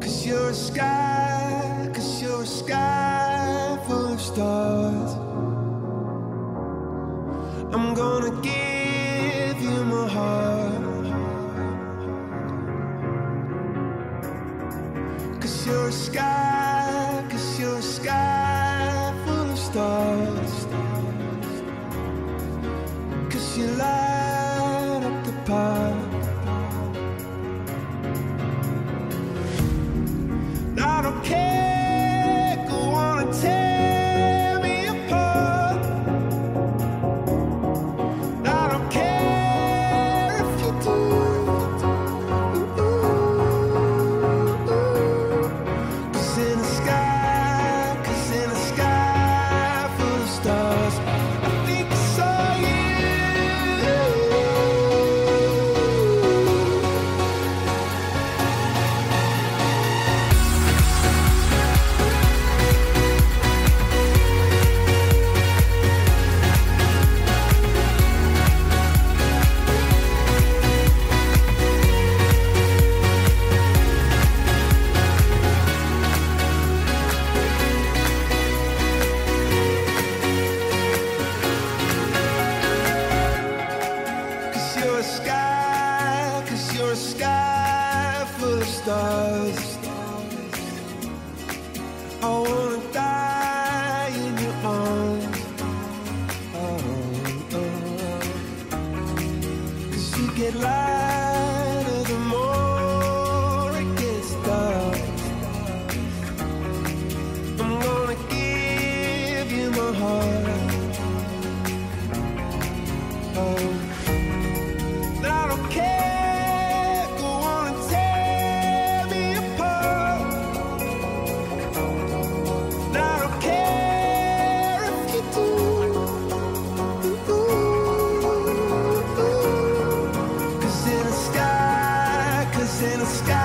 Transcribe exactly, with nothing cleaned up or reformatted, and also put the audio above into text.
'Cause you're a sky, 'cause you're a sky full of stars. I'm gonna give you my heart. 'Cause you're a sky, 'cause you're a sky full of stars. 'Cause you light up the park. I don't care, go on and tear me apart. I don't care if you do. Cause in the sky, cause in the sky full of stars, I think I saw you. Cause you're a sky, cause you're a sky full of stars. I wanna die in your arms. Oh, oh. Cause you get lighter the more it gets dark. I'm gonna give you my heart. Oh, I don't care, go on and tear me apart. I don't care if you do. Cause in the sky, cause in the sky